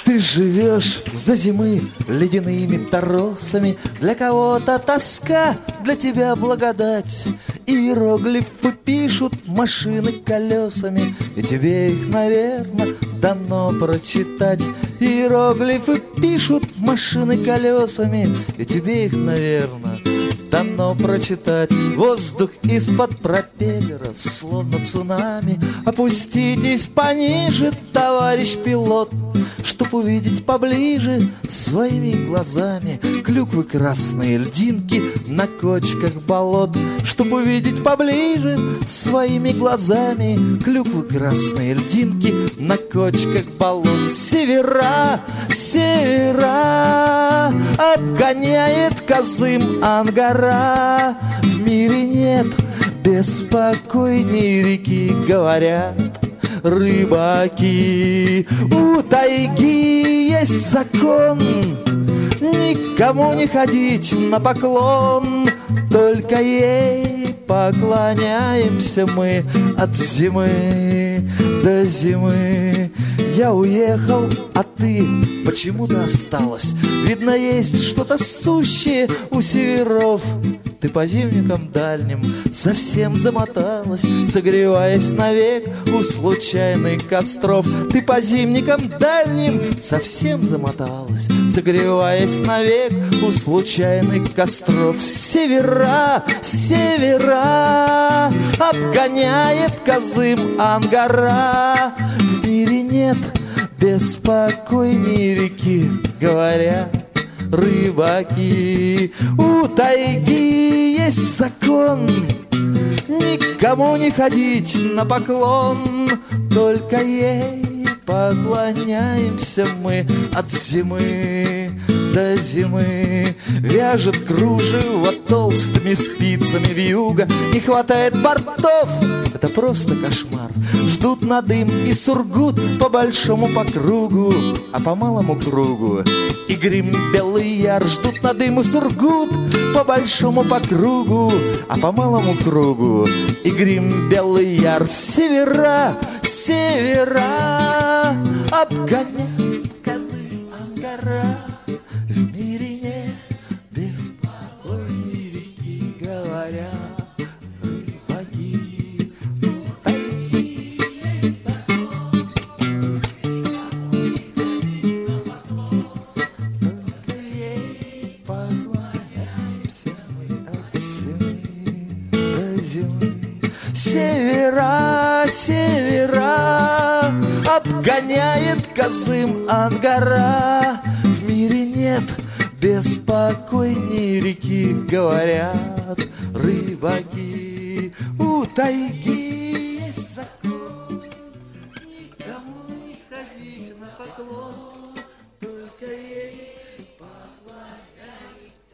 Ты живешь за зимы ледяными торосами. Для кого-то тоска, для тебя благодать. Иероглифы пишут машины колесами, и тебе их, наверное, дано прочитать. Иероглифы пишут машины колесами, и тебе их, наверное, дано прочитать. Воздух из-под пропеллера, словно цунами. Опуститесь пониже, товарищ пилот, чтоб увидеть поближе своими глазами клюквы красные, льдинки на кочках болот. Чтоб увидеть поближе своими глазами клюквы красные, льдинки на кочках болот. Севера, севера обгоняет Казым Ангара. В мире нет беспокойней реки, говорят рыбаки. У тайги есть закон: никому не ходить на поклон. Только ей поклоняемся мы от зимы до зимы. Я уехал, а ты почему-то осталась. Видно, есть что-то сущее у северов. Ты по зимникам дальним совсем замоталась, согреваясь навек у случайных костров. Ты по зимникам дальним совсем замоталась, согреваясь навек у случайных костров. Севера, севера обгоняет Казым Ангара. В мире нет беспокойней реки, говорят рыбаки. У тайги есть закон: никому не ходить на поклон. Только ей поклоняемся мы от зимы до зимы. Вяжет кружево толстыми спицами вьюга. Не хватает бортов, это просто кошмар. Ждут на дым и Сургут по большому по кругу, а по малому кругу и Грим, Белый Яр. Ждут на дым и Сургут по большому по кругу, а по малому кругу и Грим, Белый Яр. Севера, севера обгоняет Казым Ангара. В мире нет беспокойной реки, говорят рыбаки. У тайги есть закон: никому не ходить на поклон. Только ей поклоняемся мы от зимы до зимы. Севера, севера обгоняет Казым Ангара. В мире нет беспокойней реки, говорят рыбаки. У тайги есть закон: никому не ходить на поклон. Только ей поклоняемся.